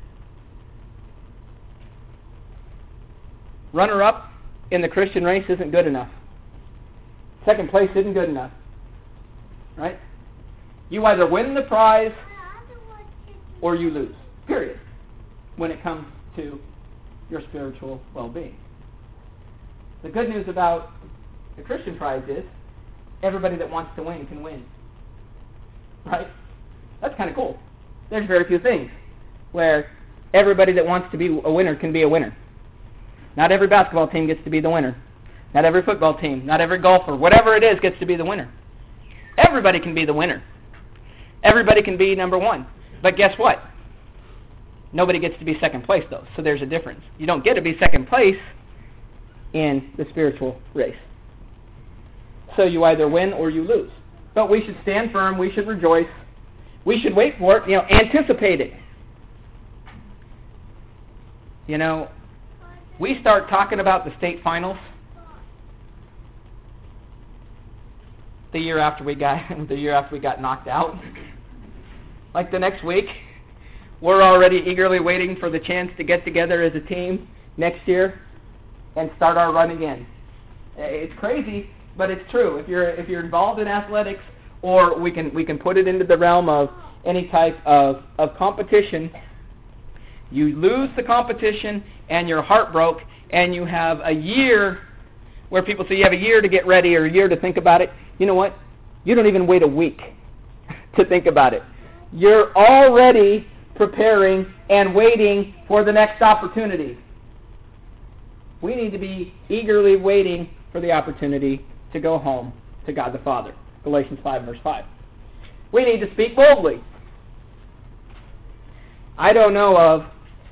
Runner-up in the Christian race isn't good enough. Second place isn't good enough, right? You either win the prize or you lose, period, when it comes to your spiritual well-being. The good news about the Christian prize is everybody that wants to win can win, right? That's kind of cool. There's very few things where everybody that wants to be a winner can be a winner. Not every basketball team gets to be the winner. Not every football team, not every golfer, whatever it is gets to be the winner. Everybody can be the winner. Everybody can be number one. But guess what? Nobody gets to be second place, though, so there's a difference. You don't get to be second place in the spiritual race. So you either win or you lose. But we should stand firm. We should rejoice. We should wait for it, anticipate it. We start talking about the state finals the year after we got knocked out. Like the next week, we're already eagerly waiting for the chance to get together as a team next year and start our run again. It's crazy, but it's true. If you're involved in athletics, or we can put it into the realm of any type of competition, you lose the competition and you're heartbroken, and you have a year where people say you have a year to get ready or a year to think about it. You know what? You don't even wait a week to think about it. You're already preparing and waiting for the next opportunity. We need to be eagerly waiting for the opportunity to go home to God the Father. Galatians 5, verse 5. We need to speak boldly. I don't know of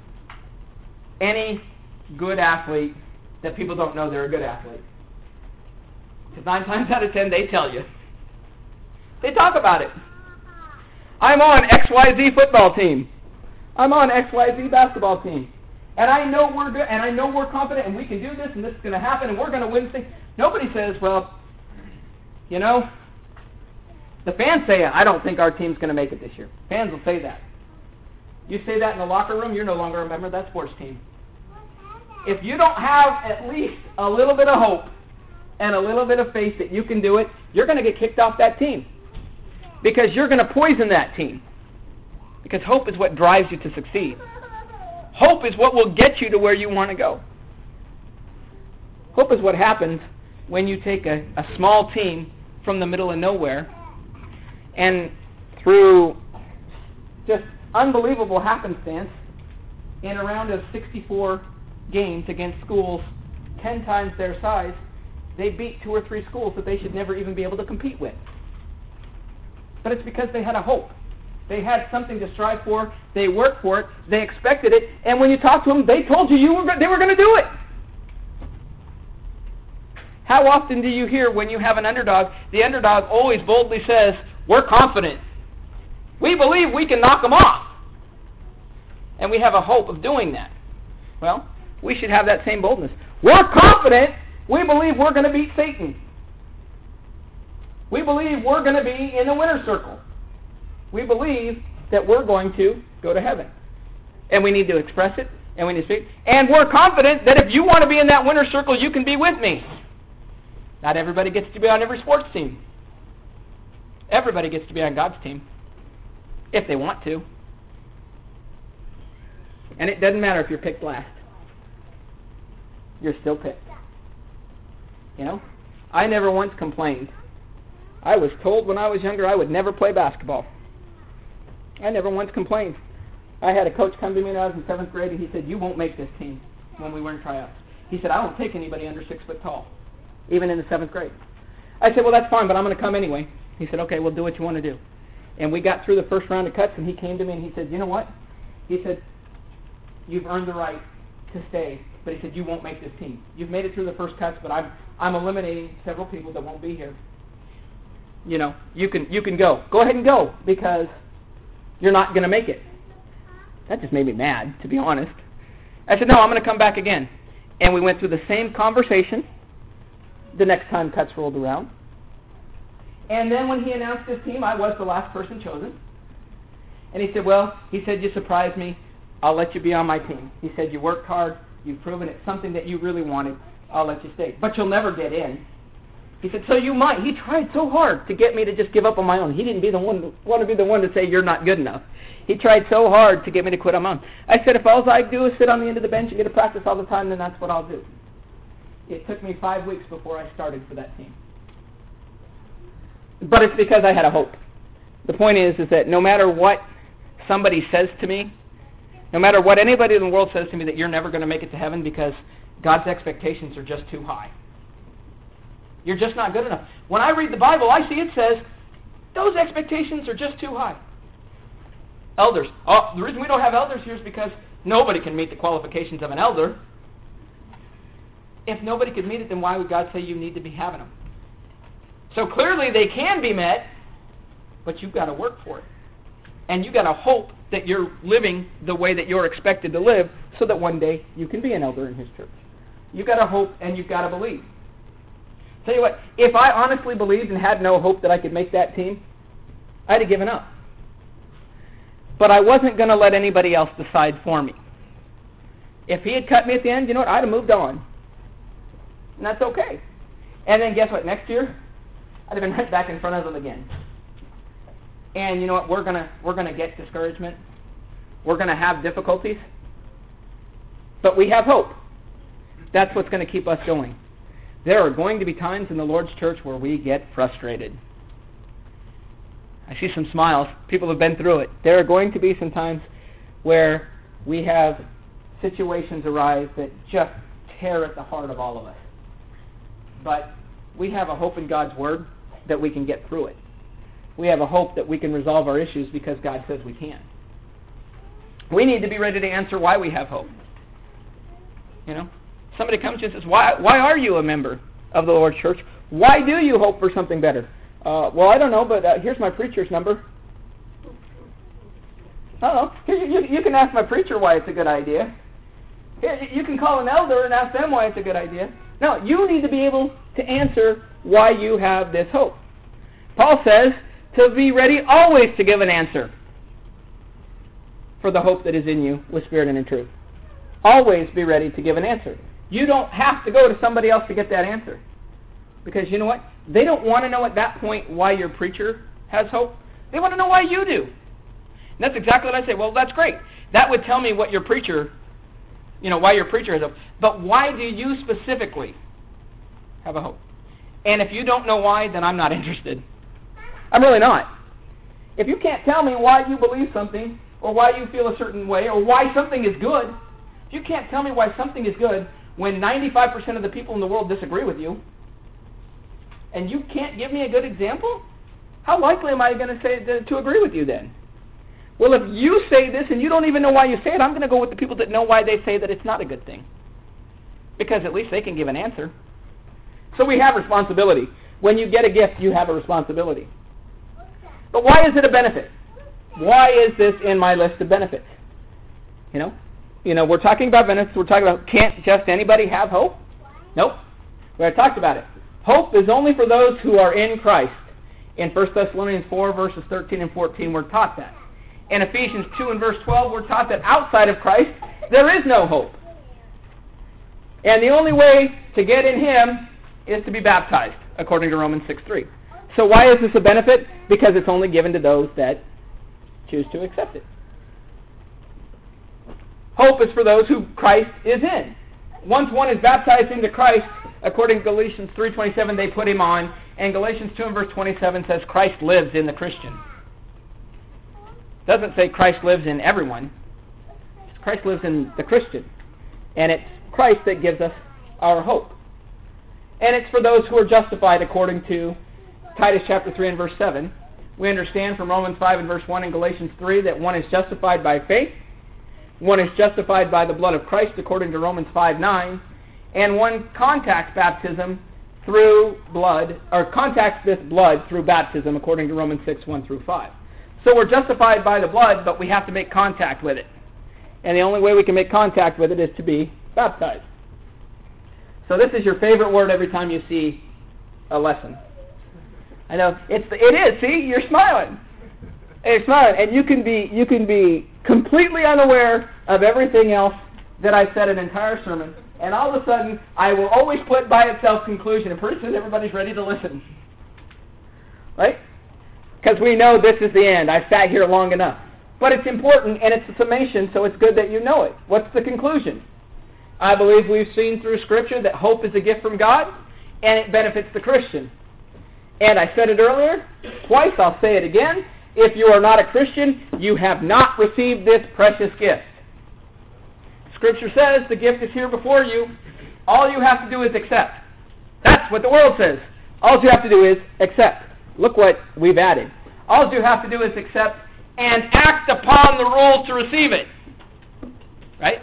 any good athlete that people don't know they're a good athlete. Because 9 times out of 10, they tell you. They talk about it. I'm on XYZ football team. I'm on XYZ basketball team. And I know we're good, and I know we're confident, and we can do this, and this is going to happen, and we're going to win things. Nobody says, well, the fans say, I don't think our team's going to make it this year. Fans will say that. You say that in the locker room, you're no longer a member of that sports team. If you don't have at least a little bit of hope and a little bit of faith that you can do it, you're going to get kicked off that team. Because you're going to poison that team. Because hope is what drives you to succeed. Hope is what will get you to where you want to go. Hope is what happens when you take a small team from the middle of nowhere, and through just unbelievable happenstance, in a round of 64 games against schools 10 times their size, they beat 2 or 3 schools that they should never even be able to compete with. But it's because they had a hope. They had something to strive for. They worked for it. They expected it. And when you talk to them, they told you they were going to do it. How often do you hear when you have an underdog, the underdog always boldly says, we're confident. We believe we can knock them off. And we have a hope of doing that. Well, we should have that same boldness. We're confident. We believe we're going to beat Satan. We believe we're going to be in the winner's circle. We believe that we're going to go to heaven. And we need to express it, and we need to speak. And we're confident that if you want to be in that winner's circle, you can be with me. Not everybody gets to be on every sports team. Everybody gets to be on God's team, if they want to. And it doesn't matter if you're picked last. You're still picked. I never once complained. I was told when I was younger I would never play basketball. I never once complained. I had a coach come to me when I was in 7th grade, and he said, you won't make this team when we were in tryouts. He said, I don't take anybody under 6 foot tall, even in the 7th grade. I said, well, that's fine, but I'm going to come anyway. He said, okay, well, do what you want to do. And we got through the first round of cuts, and he came to me and he said, you know what? he said, you've earned the right to stay. But he said, you won't make this team. You've made it through the first cuts, but I'm eliminating several people that won't be here. You know, you can go. Go ahead and go, because you're not going to make it. That just made me mad, to be honest. I said, no, I'm going to come back again. And we went through the same conversation the next time cuts rolled around. And then when he announced his team, I was the last person chosen. And he said, well, you surprised me. I'll let you be on my team. He said, you worked hard. You've proven it's something that you really wanted. I'll let you stay. But you'll never get in. He said, so you might. He tried so hard to get me to just give up on my own. He didn't want to be the one to say you're not good enough. He tried so hard to get me to quit on my own. I said, if all I do is sit on the end of the bench and get to practice all the time, then that's what I'll do. It took me 5 weeks before I started for that team. But it's because I had a hope. The point is that no matter what somebody says to me, no matter what anybody in the world says to me, that you're never going to make it to heaven because God's expectations are just too high. You're just not good enough. When I read the Bible, I see it says, those expectations are just too high. Elders. Oh, the reason we don't have elders here is because nobody can meet the qualifications of an elder. If nobody could meet it, then why would God say you need to be having them? So clearly they can be met, but you've got to work for it. And you've got to hope that you're living the way that you're expected to live so that one day you can be an elder in his church. You've got to hope and you've got to believe. Tell you what, if I honestly believed and had no hope that I could make that team, I'd have given up. But I wasn't going to let anybody else decide for me. If he had cut me at the end, you know what, I'd have moved on. And that's okay. And then guess what, next year, I'd have been right back in front of them again. And you know what, we're gonna get discouragement. We're going to have difficulties. But we have hope. That's what's going to keep us going. There are going to be times in the Lord's church where we get frustrated. I see some smiles. People have been through it. There are going to be some times where we have situations arise that just tear at the heart of all of us. But we have a hope in God's Word that we can get through it. We have a hope that we can resolve our issues because God says we can. We need to be ready to answer why we have hope. You know, somebody comes to you and says, why are you a member of the Lord's church? Why do you hope for something better? Well, I don't know, but here's my preacher's number. I don't know. You can ask my preacher why it's a good idea. Here, you can call an elder and ask them why it's a good idea. No, you need to be able to answer why you have this hope. Paul says to be ready always to give an answer for the hope that is in you with spirit and in truth. Always be ready to give an answer. You don't have to go to somebody else to get that answer. Because you know what? They don't want to know at that point why your preacher has hope. They want to know why you do. And that's exactly what I say. Well, that's great. That would tell me what your preacher, why your preacher has hope. But why do you specifically have a hope? And if you don't know why, then I'm not interested. I'm really not. If you can't tell me why you believe something, or why you feel a certain way, or why something is good, if you can't tell me why something is good when 95% of the people in the world disagree with you, and you can't give me a good example, how likely am I going to say to agree with you then? Well, if you say this and you don't even know why you say it, I'm going to go with the people that know why they say that it's not a good thing. Because at least they can give an answer. So we have responsibility. When you get a gift, you have a responsibility. But why is it a benefit? Why is this in my list of benefits? We're talking about benefits. We're talking about, can't just anybody have hope? Nope. We already talked about it. Hope is only for those who are in Christ. In 1 Thessalonians 4, verses 13 and 14, we're taught that. In Ephesians 2 and verse 12, we're taught that outside of Christ, there is no hope. And the only way to get in Him is to be baptized, according to Romans 6:3. So why is this a benefit? Because it's only given to those that choose to accept it. Hope is for those who Christ is in. Once one is baptized into Christ, according to Galatians 3:27, they put him on. And Galatians 2 and verse 27 says Christ lives in the Christian. It doesn't say Christ lives in everyone. Christ lives in the Christian. And it's Christ that gives us our hope. And it's for those who are justified according to Titus chapter 3 and verse 7. We understand from Romans 5 and verse 1 and Galatians 3 that one is justified by faith One is justified by the blood of Christ according to Romans 5:9, and one contacts baptism through blood, or contacts this blood through baptism according to Romans 6:1-5. So we're justified by the blood, but we have to make contact with it. And the only way we can make contact with it is to be baptized. So this is your favorite word every time you see a lesson. I know it is. See, you're smiling. You're smiling, and you can be completely unaware of everything else that I've said an entire sermon, and all of a sudden I will always put by itself conclusion, and pretty soon everybody's ready to listen, right? Because we know this is the end. I've sat here long enough. But it's important, and it's a summation, so it's good that you know it. What's the conclusion? I believe we've seen through Scripture that hope is a gift from God, and it benefits the Christian. And I said it earlier, twice, I'll say it again. If you are not a Christian, you have not received this precious gift. Scripture says the gift is here before you. All you have to do is accept. That's what the world says. All you have to do is accept. Look what we've added. All you have to do is accept and act upon the rule to receive it. Right?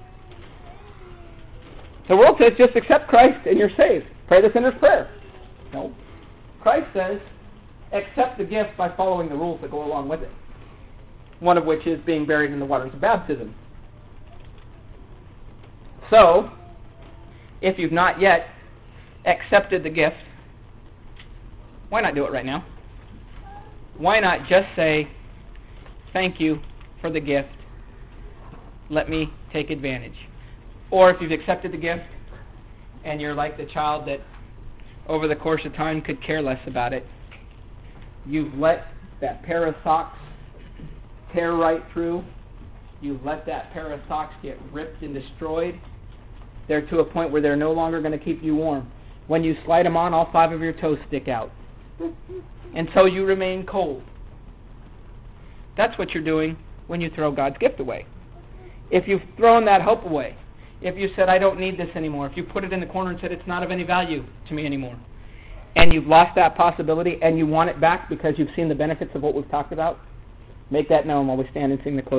The world says just accept Christ and you're saved. Pray the sinner's prayer. No. Christ says accept the gift by following the rules that go along with it. One of which is being buried in the waters of baptism. So, if you've not yet accepted the gift, why not do it right now? Why not just say, thank you for the gift, let me take advantage? Or if you've accepted the gift and you're like the child that over the course of time could care less about it, you've let that pair of socks tear right through, you've let that pair of socks get ripped and destroyed, they're to a point where they're no longer going to keep you warm. When you slide them on, all 5 of your toes stick out. And so you remain cold. That's what you're doing when you throw God's gift away. If you've thrown that hope away, if you said, I don't need this anymore, if you put it in the corner and said, it's not of any value to me anymore, and you've lost that possibility and you want it back because you've seen the benefits of what we've talked about, make that known while we stand and sing the close.